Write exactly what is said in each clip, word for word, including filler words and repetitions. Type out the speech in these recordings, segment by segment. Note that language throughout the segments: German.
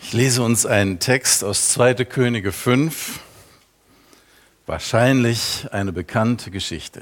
Ich lese uns einen Text aus zweiter Könige fünf, wahrscheinlich eine bekannte Geschichte.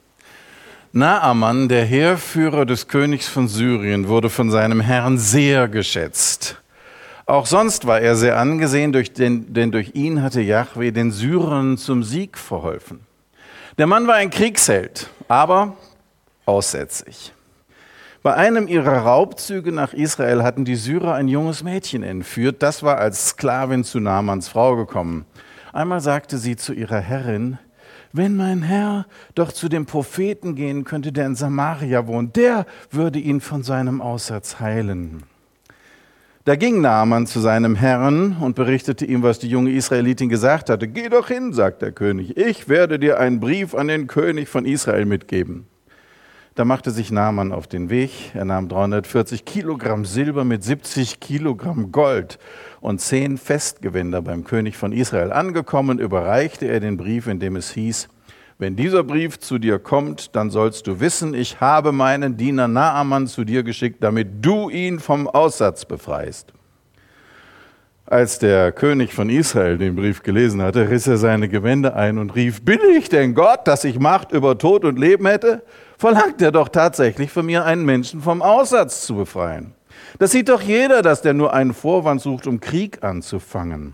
Naaman, der Heerführer des Königs von Syrien, wurde von seinem Herrn sehr geschätzt. Auch sonst war er sehr angesehen, durch den, denn durch ihn hatte Jahwe den Syrern zum Sieg verholfen. Der Mann war ein Kriegsheld, aber aussätzig. Bei einem ihrer Raubzüge nach Israel hatten die Syrer ein junges Mädchen entführt. Das war als Sklavin zu Naamans Frau gekommen. Einmal sagte sie zu ihrer Herrin: Wenn mein Herr doch zu dem Propheten gehen könnte, der in Samaria wohnt, der würde ihn von seinem Aussatz heilen. Da ging Naaman zu seinem Herrn und berichtete ihm, was die junge Israelitin gesagt hatte. Geh doch hin, sagt der König, ich werde dir einen Brief an den König von Israel mitgeben. Da machte sich Naaman auf den Weg. Er nahm dreihundertvierzig Kilogramm Silber mit siebzig Kilogramm Gold und zehn Festgewänder beim König von Israel. Angekommen, überreichte er den Brief, in dem es hieß: Wenn dieser Brief zu dir kommt, dann sollst du wissen, ich habe meinen Diener Naaman zu dir geschickt, damit du ihn vom Aussatz befreist. Als der König von Israel den Brief gelesen hatte, riss er seine Gewänder ein und rief: Bin ich denn Gott, dass ich Macht über Tod und Leben hätte? Verlangt er doch tatsächlich von mir, einen Menschen vom Aussatz zu befreien. Das sieht doch jeder, dass der nur einen Vorwand sucht, um Krieg anzufangen.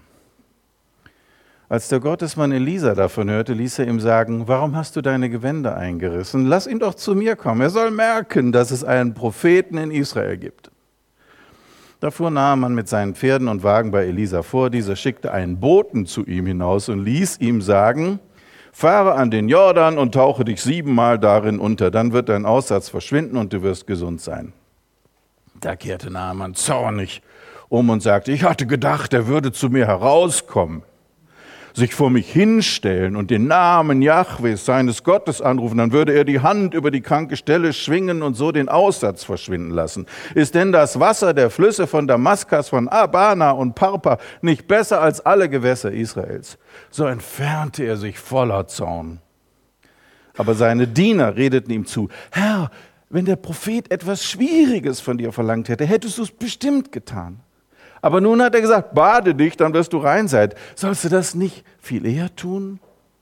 Als der Gottesmann Elisa davon hörte, ließ er ihm sagen: Warum hast du deine Gewänder eingerissen? Lass ihn doch zu mir kommen. Er soll merken, dass es einen Propheten in Israel gibt. Da fuhr Naaman mit seinen Pferden und Wagen bei Elisa vor. Dieser schickte einen Boten zu ihm hinaus und ließ ihm sagen: Fahre an den Jordan und tauche dich siebenmal darin unter. Dann wird dein Aussatz verschwinden und du wirst gesund sein. Da kehrte Naaman zornig um und sagte: Ich hatte gedacht, er würde zu mir herauskommen, sich vor mich hinstellen und den Namen Jahwes, seines Gottes, anrufen, dann würde er die Hand über die kranke Stelle schwingen und so den Aussatz verschwinden lassen. Ist denn das Wasser der Flüsse von Damaskas, von Abana und Parpa nicht besser als alle Gewässer Israels? So entfernte er sich voller Zorn. Aber seine Diener redeten ihm zu: Herr, wenn der Prophet etwas Schwieriges von dir verlangt hätte, hättest du es bestimmt getan. Aber nun hat er gesagt: Bade dich, dann wirst du rein sein. Sollst du das nicht viel eher tun?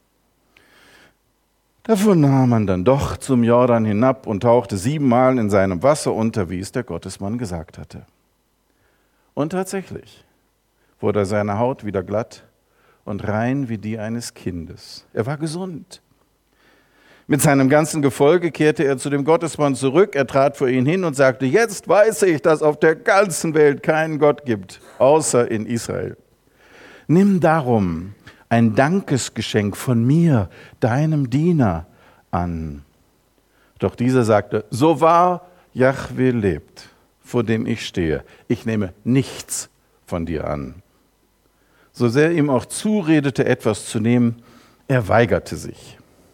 Da fuhr Naaman dann doch zum Jordan hinab und tauchte siebenmal in seinem Wasser unter, wie es der Gottesmann gesagt hatte. Und tatsächlich wurde seine Haut wieder glatt und rein wie die eines Kindes. Er war gesund. Mit seinem ganzen Gefolge kehrte er zu dem Gottesmann zurück. Er trat vor ihn hin und sagte: Jetzt weiß ich, dass auf der ganzen Welt keinen Gott gibt, außer in Israel. Nimm darum ein Dankesgeschenk von mir, deinem Diener, an. Doch dieser sagte: So wahr Jahwe lebt, vor dem ich stehe, ich nehme nichts von dir an. So sehr ihm auch zuredete, etwas zu nehmen, er weigerte sich.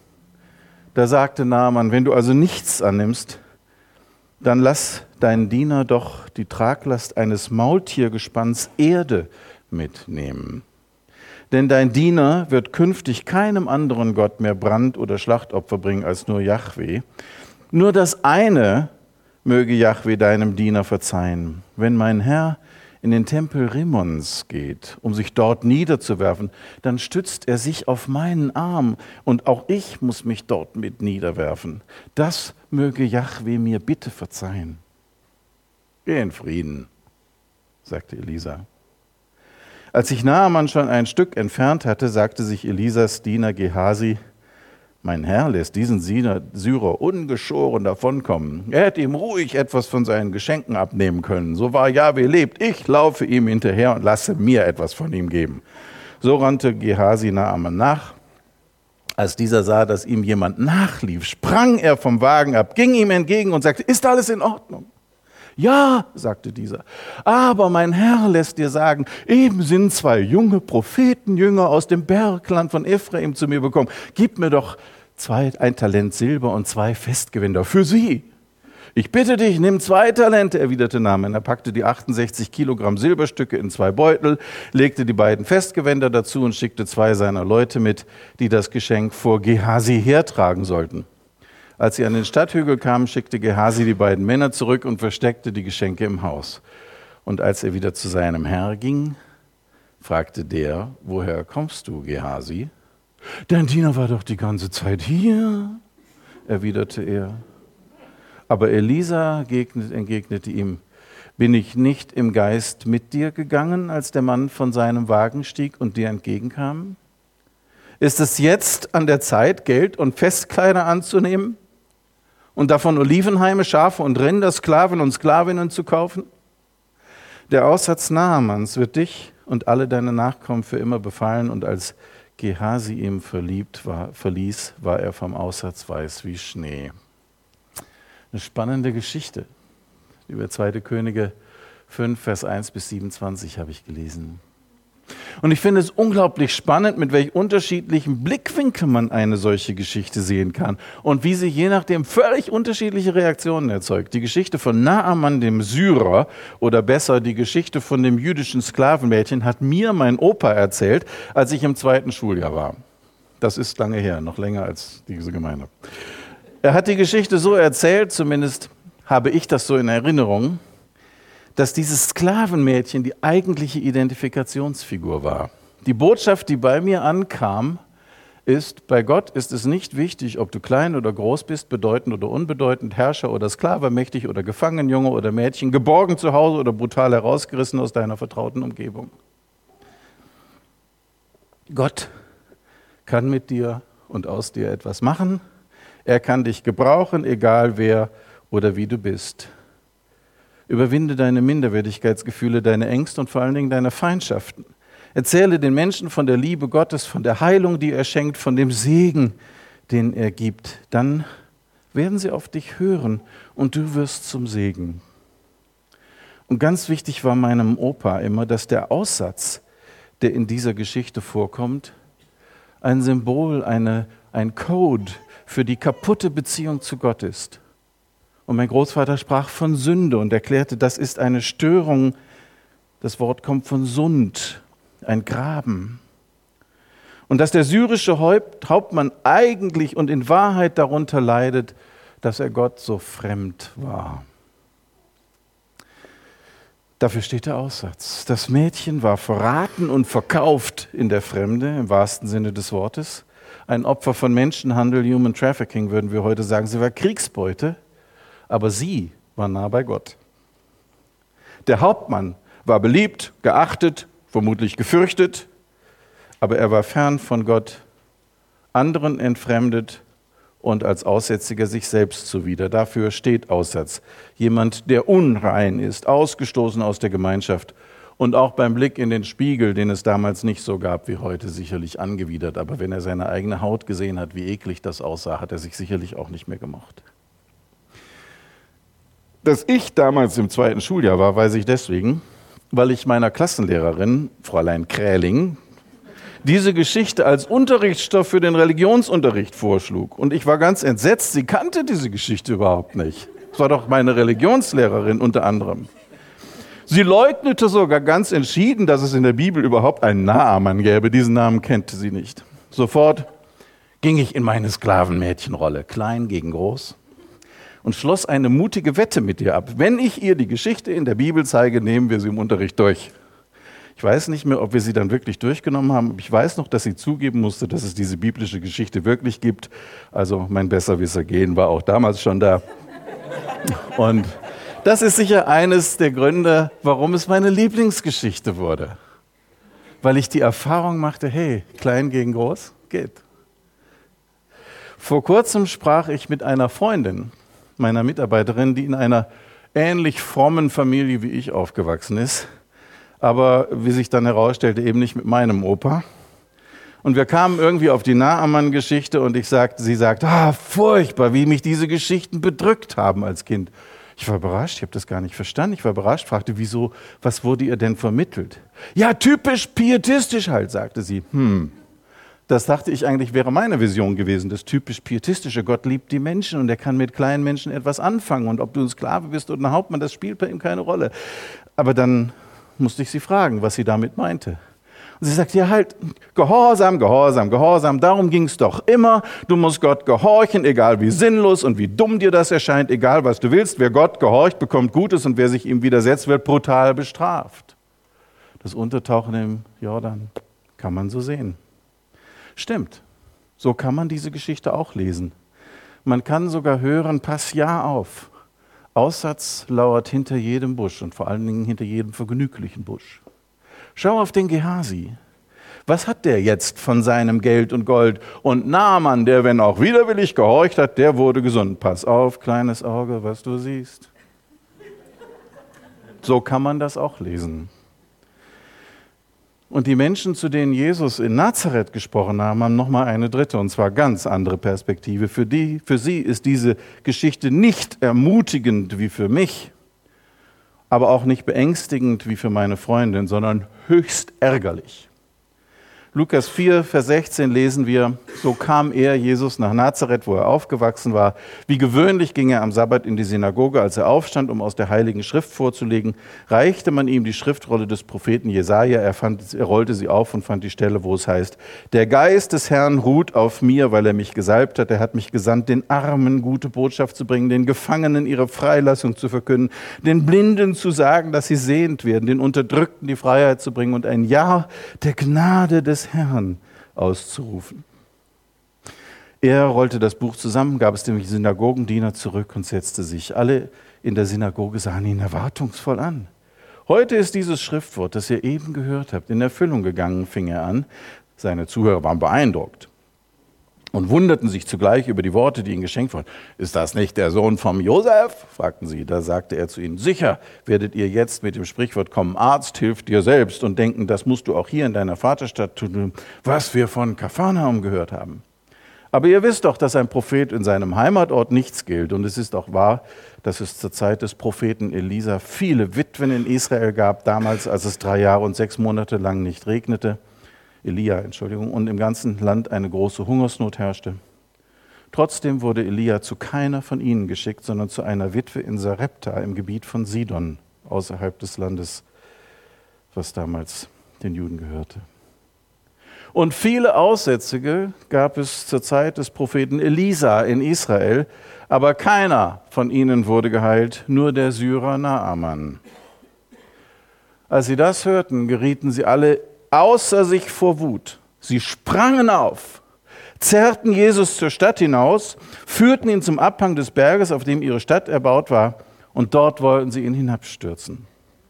Da sagte Naaman: Wenn du also nichts annimmst, dann lass deinen Diener doch die Traglast eines Maultiergespanns Erde mitnehmen. Denn dein Diener wird künftig keinem anderen Gott mehr Brand- oder Schlachtopfer bringen als nur Jahwe. Nur das eine möge Jahwe deinem Diener verzeihen: Wenn mein Herr in den Tempel Rimmons geht, um sich dort niederzuwerfen, dann stützt er sich auf meinen Arm und auch ich muss mich dort mit niederwerfen. Das möge Jahwe mir bitte verzeihen. Geh in Frieden, sagte Elisa. Als sich Naaman schon ein Stück entfernt hatte, sagte sich Elisas Diener Gehasi: Mein Herr lässt diesen Syrer ungeschoren davonkommen. Er hätte ihm ruhig etwas von seinen Geschenken abnehmen können. So wahr Jahwe lebt, ich laufe ihm hinterher und lasse mir etwas von ihm geben. So rannte Gehasi Naaman nach. Als dieser sah, dass ihm jemand nachlief, sprang er vom Wagen ab, ging ihm entgegen und sagte: Ist alles in Ordnung? Ja, sagte dieser, aber mein Herr lässt dir sagen, eben sind zwei junge Prophetenjünger aus dem Bergland von Ephraim zu mir gekommen. Gib mir doch zwei, ein Talent Silber und zwei Festgewänder für sie. Ich bitte dich, nimm zwei Talente, erwiderte Naaman. Er packte die achtundsechzig Kilogramm Silberstücke in zwei Beutel, legte die beiden Festgewänder dazu und schickte zwei seiner Leute mit, die das Geschenk vor Gehasi hertragen sollten. Als sie an den Stadthügel kamen, schickte Gehasi die beiden Männer zurück und versteckte die Geschenke im Haus. Und als er wieder zu seinem Herr ging, fragte der, woher kommst du, Gehasi? Dein Diener war doch die ganze Zeit hier, erwiderte er. Aber Elisa entgegnete ihm, bin ich nicht im Geist mit dir gegangen, als der Mann von seinem Wagen stieg und dir entgegenkam? Ist es jetzt an der Zeit, Geld und Festkleider anzunehmen und davon Olivenhaine, Schafe und Rinder, Sklaven und Sklavinnen zu kaufen? Der Aussatz Naamans wird dich und alle deine Nachkommen für immer befallen, und als Gehasi ihm verliebt war, verließ, war er vom Aussatz weiß wie Schnee. Eine spannende Geschichte. Über zweite Könige fünf, Vers eins bis siebenundzwanzig habe ich gelesen. Und ich finde es unglaublich spannend, mit welch unterschiedlichen Blickwinkeln man eine solche Geschichte sehen kann und wie sie je nachdem völlig unterschiedliche Reaktionen erzeugt. Die Geschichte von Naaman, dem Syrer, oder besser die Geschichte von dem jüdischen Sklavenmädchen, hat mir mein Opa erzählt, als ich im zweiten Schuljahr war. Das ist lange her, noch länger als diese Gemeinde. Er hat die Geschichte so erzählt, zumindest habe ich das so in Erinnerung, dass dieses Sklavenmädchen die eigentliche Identifikationsfigur war. Die Botschaft, die bei mir ankam, ist, bei Gott ist es nicht wichtig, ob du klein oder groß bist, bedeutend oder unbedeutend, Herrscher oder Sklave, mächtig oder gefangen, Junge oder Mädchen, geborgen zu Hause oder brutal herausgerissen aus deiner vertrauten Umgebung. Gott kann mit dir und aus dir etwas machen. Er kann dich gebrauchen, egal wer oder wie du bist. Überwinde deine Minderwertigkeitsgefühle, deine Ängste und vor allen Dingen deine Feindschaften. Erzähle den Menschen von der Liebe Gottes, von der Heilung, die er schenkt, von dem Segen, den er gibt. Dann werden sie auf dich hören und du wirst zum Segen. Und ganz wichtig war meinem Opa immer, dass der Aussatz, der in dieser Geschichte vorkommt, ein Symbol, eine, ein Code für die kaputte Beziehung zu Gott ist. Und mein Großvater sprach von Sünde und erklärte, das ist eine Störung. Das Wort kommt von Sund, ein Graben. Und dass der syrische Haupt, Hauptmann eigentlich und in Wahrheit darunter leidet, dass er Gott so fremd war. Dafür steht der Aussatz. Das Mädchen war verraten und verkauft in der Fremde, im wahrsten Sinne des Wortes. Ein Opfer von Menschenhandel, Human Trafficking, würden wir heute sagen. Sie war Kriegsbeute. Aber sie war nah bei Gott. Der Hauptmann war beliebt, geachtet, vermutlich gefürchtet, aber er war fern von Gott, anderen entfremdet und als Aussätziger sich selbst zuwider. Dafür steht Aussatz. Jemand, der unrein ist, ausgestoßen aus der Gemeinschaft und auch beim Blick in den Spiegel, den es damals nicht so gab wie heute, sicherlich angewidert. Aber wenn er seine eigene Haut gesehen hat, wie eklig das aussah, hat er sich sicherlich auch nicht mehr gemocht. Dass ich damals im zweiten Schuljahr war, weiß ich deswegen, weil ich meiner Klassenlehrerin, Fräulein Kräling, diese Geschichte als Unterrichtsstoff für den Religionsunterricht vorschlug. Und ich war ganz entsetzt, sie kannte diese Geschichte überhaupt nicht. Das war doch meine Religionslehrerin unter anderem. Sie leugnete sogar ganz entschieden, dass es in der Bibel überhaupt einen Naaman gäbe. Diesen Namen kannte sie nicht. Sofort ging ich in meine Sklavenmädchenrolle, klein gegen groß, und schloss eine mutige Wette mit ihr ab. Wenn ich ihr die Geschichte in der Bibel zeige, nehmen wir sie im Unterricht durch. Ich weiß nicht mehr, ob wir sie dann wirklich durchgenommen haben. Ich weiß noch, dass sie zugeben musste, dass es diese biblische Geschichte wirklich gibt. Also mein Besserwisser-Gen war auch damals schon da. Und das ist sicher eines der Gründe, warum es meine Lieblingsgeschichte wurde. Weil ich die Erfahrung machte, hey, klein gegen groß, geht. Vor kurzem sprach ich mit einer Freundin, meiner Mitarbeiterin, die in einer ähnlich frommen Familie wie ich aufgewachsen ist, aber wie sich dann herausstellte, eben nicht mit meinem Opa. Und wir kamen irgendwie auf die Naaman-Geschichte und ich sagte, sie sagte, ah, furchtbar, wie mich diese Geschichten bedrückt haben als Kind. Ich war überrascht, ich habe das gar nicht verstanden. Ich war überrascht, fragte, wieso, was wurde ihr denn vermittelt? Ja, typisch pietistisch halt, sagte sie. Hm. Das dachte ich eigentlich, wäre meine Vision gewesen, das typisch pietistische. Gott liebt die Menschen und er kann mit kleinen Menschen etwas anfangen. Und ob du ein Sklave bist oder ein Hauptmann, das spielt bei ihm keine Rolle. Aber dann musste ich sie fragen, was sie damit meinte. Und sie sagt, ja halt, Gehorsam, Gehorsam, Gehorsam, darum ging es doch immer. Du musst Gott gehorchen, egal wie sinnlos und wie dumm dir das erscheint, egal was du willst. Wer Gott gehorcht, bekommt Gutes und wer sich ihm widersetzt, wird brutal bestraft. Das Untertauchen im Jordan kann man so sehen. Stimmt, so kann man diese Geschichte auch lesen. Man kann sogar hören, pass ja auf. Aussatz lauert hinter jedem Busch und vor allen Dingen hinter jedem vergnüglichen Busch. Schau auf den Gehasi. Was hat der jetzt von seinem Geld und Gold? Und Naaman, der, wenn auch widerwillig gehorcht hat, der wurde gesund. Pass auf, kleines Auge, was du siehst. So kann man das auch lesen. Und die Menschen, zu denen Jesus in Nazareth gesprochen haben, haben nochmal eine dritte, und zwar ganz andere Perspektive. Für die, für sie ist diese Geschichte nicht ermutigend wie für mich, aber auch nicht beängstigend wie für meine Freundin, sondern höchst ärgerlich. Lukas vier, Vers sechzehn lesen wir, so kam er, Jesus, nach Nazareth, wo er aufgewachsen war. Wie gewöhnlich ging er am Sabbat in die Synagoge. Als er aufstand, um aus der Heiligen Schrift vorzulegen, reichte man ihm die Schriftrolle des Propheten Jesaja. Er, fand, er rollte sie auf und fand die Stelle, wo es heißt, der Geist des Herrn ruht auf mir, weil er mich gesalbt hat. Er hat mich gesandt, den Armen gute Botschaft zu bringen, den Gefangenen ihre Freilassung zu verkünden, den Blinden zu sagen, dass sie sehend werden, den Unterdrückten die Freiheit zu bringen und ein Ja der Gnade des Herrn auszurufen. Er rollte das Buch zusammen, gab es dem Synagogendiener zurück und setzte sich. Alle in der Synagoge sahen ihn erwartungsvoll an. Heute ist dieses Schriftwort, das ihr eben gehört habt, in Erfüllung gegangen, fing er an. Seine Zuhörer waren beeindruckt und wunderten sich zugleich über die Worte, die ihnen geschenkt wurden. Ist das nicht der Sohn vom Josef? Fragten sie. Da sagte er zu ihnen, sicher werdet ihr jetzt mit dem Sprichwort kommen, Arzt hilft dir selbst und denken, das musst du auch hier in deiner Vaterstadt tun, was wir von Kapharnaum gehört haben. Aber ihr wisst doch, dass ein Prophet in seinem Heimatort nichts gilt. Und es ist auch wahr, dass es zur Zeit des Propheten Elisa viele Witwen in Israel gab, damals, als es drei Jahre und sechs Monate lang nicht regnete. Elia, Entschuldigung, und im ganzen Land eine große Hungersnot herrschte. Trotzdem wurde Elia zu keiner von ihnen geschickt, sondern zu einer Witwe in Sarepta im Gebiet von Sidon, außerhalb des Landes, was damals den Juden gehörte. Und viele Aussätzige gab es zur Zeit des Propheten Elisa in Israel, aber keiner von ihnen wurde geheilt, nur der Syrer Naaman. Als sie das hörten, gerieten sie alle außer sich vor Wut. Sie sprangen auf, zerrten Jesus zur Stadt hinaus, führten ihn zum Abhang des Berges, auf dem ihre Stadt erbaut war, und dort wollten sie ihn hinabstürzen.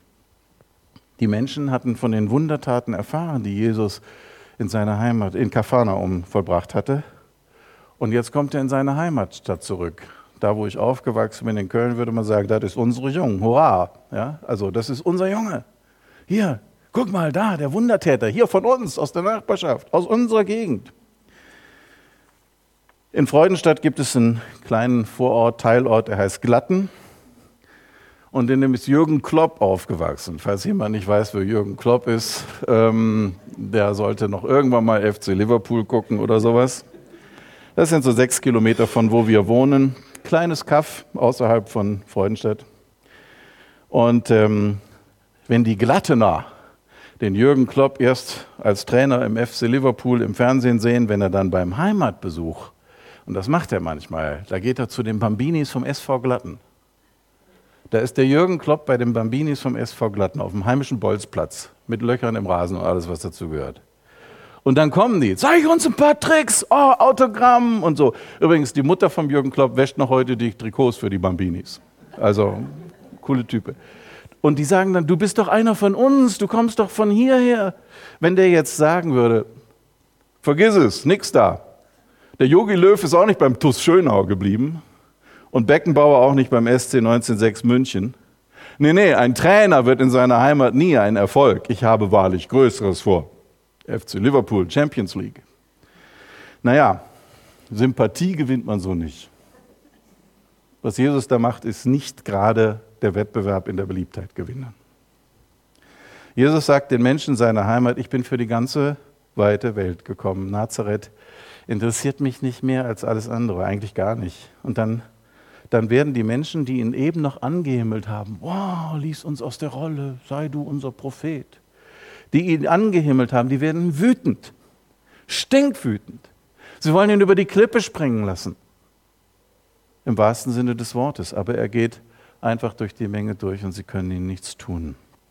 Die Menschen hatten von den Wundertaten erfahren, die Jesus in seiner Heimat, in Kapharnaum vollbracht hatte. Und jetzt kommt er in seine Heimatstadt zurück. Da, wo ich aufgewachsen bin, in Köln, würde man sagen, das ist unsere Jung, hurra! Ja, also das ist unser Junge. Hier, guck mal da, der Wundertäter, hier von uns, aus der Nachbarschaft, aus unserer Gegend. In Freudenstadt gibt es einen kleinen Vorort, Teilort, der heißt Glatten. Und in dem ist Jürgen Klopp aufgewachsen. Falls jemand nicht weiß, wer Jürgen Klopp ist, ähm, der sollte noch irgendwann mal F C Liverpool gucken oder sowas. Das sind so sechs Kilometer von wo wir wohnen. Kleines Kaff außerhalb von Freudenstadt. Und ähm, wenn die Glattener den Jürgen Klopp erst als Trainer im F C Liverpool im Fernsehen sehen, wenn er dann beim Heimatbesuch, und das macht er manchmal, da geht er zu den Bambinis vom S V Glatten. Da ist der Jürgen Klopp bei den Bambinis vom S V Glatten auf dem heimischen Bolzplatz mit Löchern im Rasen und alles, was dazu gehört. Und dann kommen die, zeig uns ein paar Tricks, oh, Autogramm und so. Übrigens, die Mutter vom Jürgen Klopp wäscht noch heute die Trikots für die Bambinis. Also, coole Type. Und die sagen dann, du bist doch einer von uns, du kommst doch von hierher. Wenn der jetzt sagen würde, vergiss es, nix da. Der Jogi Löw ist auch nicht beim T U S Schönau geblieben. Und Beckenbauer auch nicht beim S C neunzehn sechs München. Nee, nee, ein Trainer wird in seiner Heimat nie ein Erfolg. Ich habe wahrlich Größeres vor. F C Liverpool, Champions League. Naja, Sympathie gewinnt man so nicht. Was Jesus da macht, ist nicht gerade der Wettbewerb in der Beliebtheit gewinnen. Jesus sagt den Menschen seiner Heimat, ich bin für die ganze weite Welt gekommen. Nazareth interessiert mich nicht mehr als alles andere, eigentlich gar nicht. Und dann dann werden die Menschen, die ihn eben noch angehimmelt haben, wow, lies uns aus der Rolle, sei du unser Prophet, die ihn angehimmelt haben, die werden wütend, stinkwütend. Sie wollen ihn über die Klippe springen lassen. Im wahrsten Sinne des Wortes. Aber er geht einfach durch die Menge durch und sie können ihm nichts tun.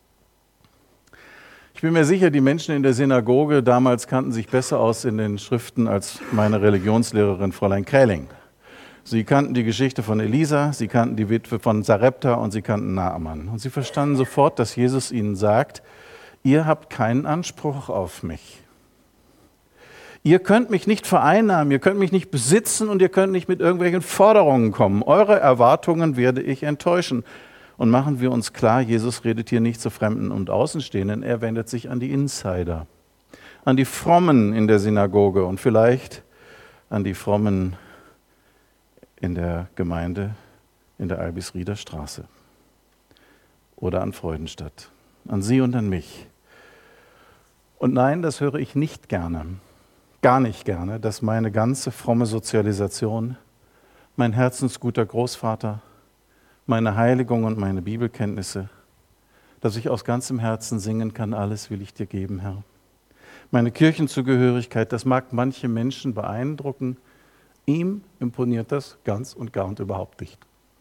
Ich bin mir sicher, die Menschen in der Synagoge damals kannten sich besser aus in den Schriften als meine Religionslehrerin Fräulein Kräling. Sie kannten die Geschichte von Elisa, sie kannten die Witwe von Sarepta und sie kannten Naaman. Und sie verstanden sofort, dass Jesus ihnen sagt, ihr habt keinen Anspruch auf mich. Ihr könnt mich nicht vereinnahmen, ihr könnt mich nicht besitzen und ihr könnt nicht mit irgendwelchen Forderungen kommen. Eure Erwartungen werde ich enttäuschen. Und machen wir uns klar, Jesus redet hier nicht zu Fremden und Außenstehenden, er wendet sich an die Insider, an die Frommen in der Synagoge und vielleicht an die Frommen in der Gemeinde in der Albisrieder Straße oder an Freudenstadt, an Sie und an mich. Und nein, das höre ich nicht gerne, gar nicht gerne, dass meine ganze fromme Sozialisation, mein herzensguter Großvater, meine Heiligung und meine Bibelkenntnisse, dass ich aus ganzem Herzen singen kann, alles will ich dir geben, Herr. Meine Kirchenzugehörigkeit, das mag manche Menschen beeindrucken, ihm imponiert das ganz und gar und überhaupt nicht.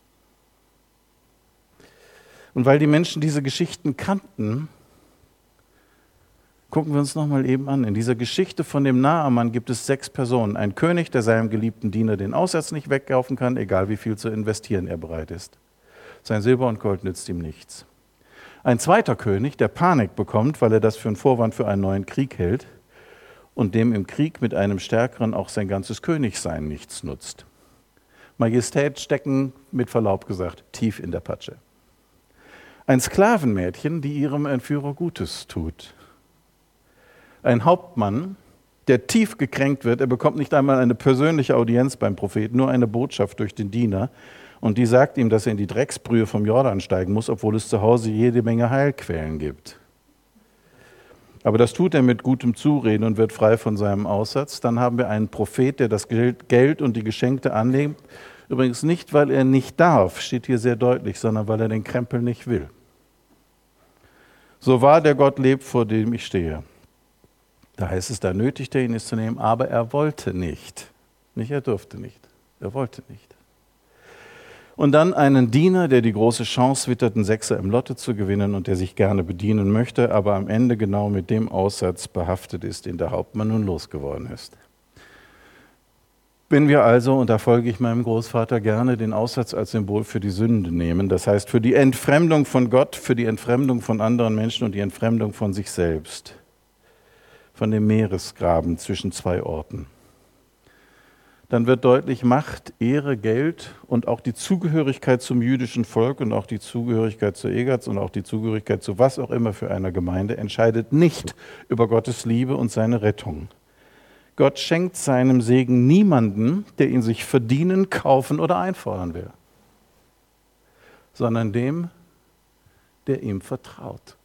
Und weil die Menschen diese Geschichten kannten, gucken wir uns nochmal eben an. In dieser Geschichte von dem Naaman gibt es sechs Personen. Ein König, der seinem geliebten Diener den Aussatz nicht wegkaufen kann, egal wie viel zu investieren er bereit ist. Sein Silber und Gold nützt ihm nichts. Ein zweiter König, der Panik bekommt, weil er das für einen Vorwand für einen neuen Krieg hält und dem im Krieg mit einem Stärkeren auch sein ganzes Königsein nichts nutzt. Majestät stecken, mit Verlaub gesagt, tief in der Patsche. Ein Sklavenmädchen, die ihrem Entführer Gutes tut. Ein Hauptmann, der tief gekränkt wird, er bekommt nicht einmal eine persönliche Audienz beim Propheten, nur eine Botschaft durch den Diener. Und die sagt ihm, dass er in die Drecksbrühe vom Jordan steigen muss, obwohl es zu Hause jede Menge Heilquellen gibt. Aber das tut er mit gutem Zureden und wird frei von seinem Aussatz. Dann haben wir einen Prophet, der das Geld und die Geschenke annimmt. Übrigens nicht, weil er nicht darf, steht hier sehr deutlich, sondern weil er den Krempel nicht will. So wahr der Gott lebt, vor dem ich stehe. Da heißt es, da nötigte er ihn, es zu nehmen, aber er wollte nicht. Nicht, er durfte nicht. Er wollte nicht. Und dann einen Diener, der die große Chance wittert, einen Sechser im Lotto zu gewinnen und der sich gerne bedienen möchte, aber am Ende genau mit dem Aussatz behaftet ist, den der Hauptmann nun losgeworden ist. Wenn wir also, und da folge ich meinem Großvater gerne, den Aussatz als Symbol für die Sünde nehmen, das heißt für die Entfremdung von Gott, für die Entfremdung von anderen Menschen und die Entfremdung von sich selbst, von dem Meeresgraben zwischen zwei Orten, dann wird deutlich, Macht, Ehre, Geld und auch die Zugehörigkeit zum jüdischen Volk und auch die Zugehörigkeit zu Egatz und auch die Zugehörigkeit zu was auch immer für einer Gemeinde entscheidet nicht über Gottes Liebe und seine Rettung. Gott schenkt seinem Segen niemanden, der ihn sich verdienen, kaufen oder einfordern will, sondern dem, der ihm vertraut.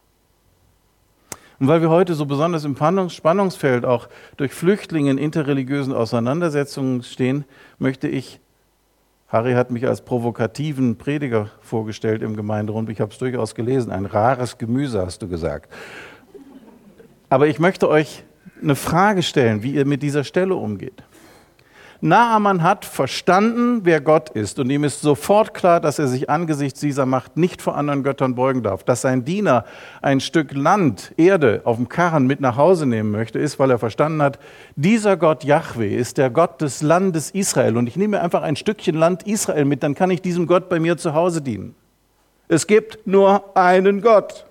Und weil wir heute so besonders im Spannungsfeld auch durch Flüchtlinge in interreligiösen Auseinandersetzungen stehen, möchte ich, Harry hat mich als provokativen Prediger vorgestellt im Gemeinderund, ich habe es durchaus gelesen, ein rares Gemüse, hast du gesagt. Aber ich möchte euch eine Frage stellen, wie ihr mit dieser Stelle umgeht. Naaman hat verstanden, wer Gott ist, und ihm ist sofort klar, dass er sich angesichts dieser Macht nicht vor anderen Göttern beugen darf. Dass sein Diener ein Stück Land, Erde auf dem Karren mit nach Hause nehmen möchte, ist, weil er verstanden hat, dieser Gott Jahwe ist der Gott des Landes Israel und ich nehme mir einfach ein Stückchen Land Israel mit, dann kann ich diesem Gott bei mir zu Hause dienen. Es gibt nur einen Gott.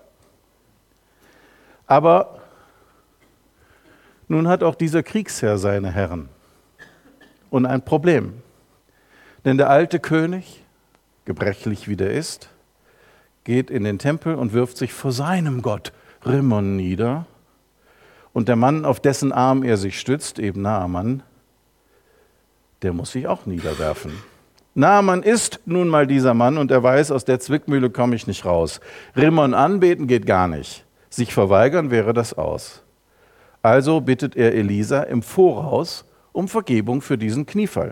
Aber nun hat auch dieser Kriegsherr seine Herren. Und ein Problem. Denn der alte König, gebrechlich wie der ist, geht in den Tempel und wirft sich vor seinem Gott Rimmon nieder. Und der Mann, auf dessen Arm er sich stützt, eben Naaman, der muss sich auch niederwerfen. Naaman ist nun mal dieser Mann und er weiß, aus der Zwickmühle komme ich nicht raus. Rimmon anbeten geht gar nicht. Sich verweigern wäre das aus. Also bittet er Elisa im Voraus um Vergebung für diesen Kniefall.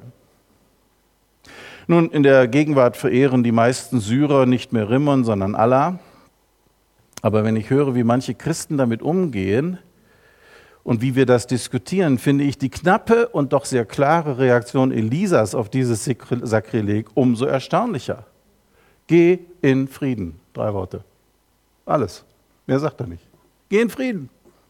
Nun, in der Gegenwart verehren die meisten Syrer nicht mehr Rimmon, sondern Allah. Aber wenn ich höre, wie manche Christen damit umgehen und wie wir das diskutieren, finde ich die knappe und doch sehr klare Reaktion Elisas auf dieses Sakrileg umso erstaunlicher. Geh in Frieden. Drei Worte. Alles. Mehr sagt er nicht. Geh in Frieden.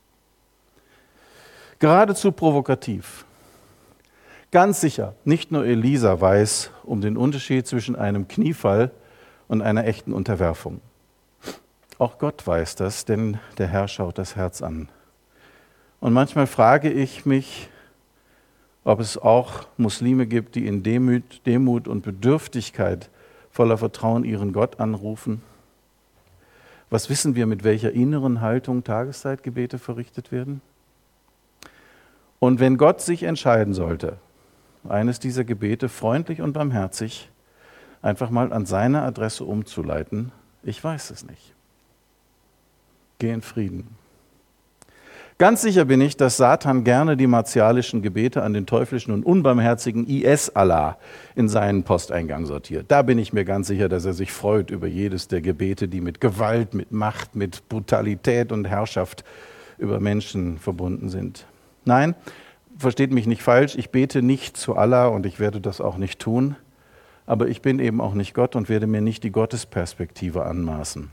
Geradezu provokativ. Ganz sicher, nicht nur Elisa weiß um den Unterschied zwischen einem Kniefall und einer echten Unterwerfung. Auch Gott weiß das, denn der Herr schaut das Herz an. Und manchmal frage ich mich, ob es auch Muslime gibt, die in Demut, Demut und Bedürftigkeit voller Vertrauen ihren Gott anrufen. Was wissen wir, mit welcher inneren Haltung Tageszeitgebete verrichtet werden? Und wenn Gott sich entscheiden sollte, eines dieser Gebete freundlich und barmherzig einfach mal an seine Adresse umzuleiten, ich weiß es nicht. Geh in Frieden. Ganz sicher bin ich, dass Satan gerne die martialischen Gebete an den teuflischen und unbarmherzigen I S-Allah in seinen Posteingang sortiert. Da bin ich mir ganz sicher, dass er sich freut über jedes der Gebete, die mit Gewalt, mit Macht, mit Brutalität und Herrschaft über Menschen verbunden sind. Nein, versteht mich nicht falsch, ich bete nicht zu Allah und ich werde das auch nicht tun, aber ich bin eben auch nicht Gott und werde mir nicht die Gottesperspektive anmaßen.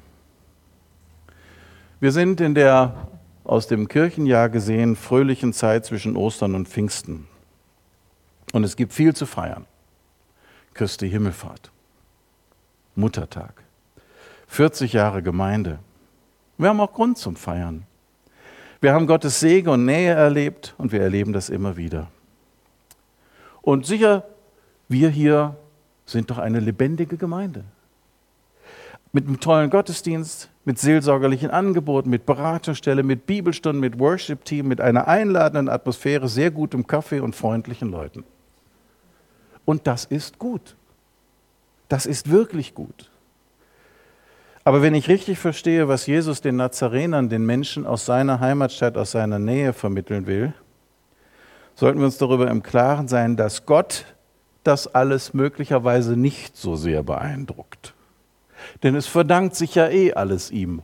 Wir sind in der aus dem Kirchenjahr gesehen fröhlichen Zeit zwischen Ostern und Pfingsten. Und es gibt viel zu feiern. Christi Himmelfahrt, Muttertag, vierzig Jahre Gemeinde. Wir haben auch Grund zum Feiern. Wir haben Gottes Segen und Nähe erlebt und wir erleben das immer wieder. Und sicher, wir hier sind doch eine lebendige Gemeinde. Mit einem tollen Gottesdienst, mit seelsorgerlichen Angeboten, mit Beratungsstelle, mit Bibelstunden, mit Worship-Team, mit einer einladenden Atmosphäre, sehr gutem Kaffee und freundlichen Leuten. Und das ist gut. Das ist wirklich gut. Aber wenn ich richtig verstehe, was Jesus den Nazarenern, den Menschen aus seiner Heimatstadt, aus seiner Nähe vermitteln will, sollten wir uns darüber im Klaren sein, dass Gott das alles möglicherweise nicht so sehr beeindruckt. Denn es verdankt sich ja eh alles ihm.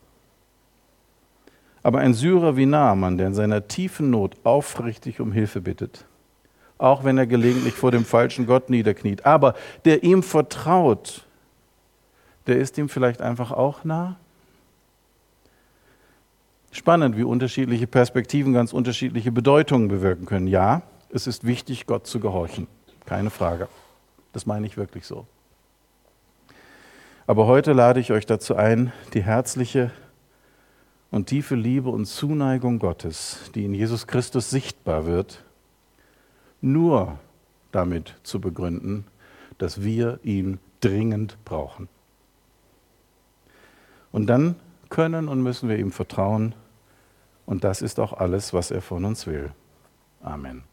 Aber ein Syrer wie Naaman, der in seiner tiefen Not aufrichtig um Hilfe bittet, auch wenn er gelegentlich vor dem falschen Gott niederkniet, aber der ihm vertraut, der ist ihm vielleicht einfach auch nah? Spannend, wie unterschiedliche Perspektiven ganz unterschiedliche Bedeutungen bewirken können. Ja, es ist wichtig, Gott zu gehorchen. Keine Frage. Das meine ich wirklich so. Aber heute lade ich euch dazu ein, die herzliche und tiefe Liebe und Zuneigung Gottes, die in Jesus Christus sichtbar wird, nur damit zu begründen, dass wir ihn dringend brauchen. Und dann können und müssen wir ihm vertrauen. Und das ist auch alles, was er von uns will. Amen.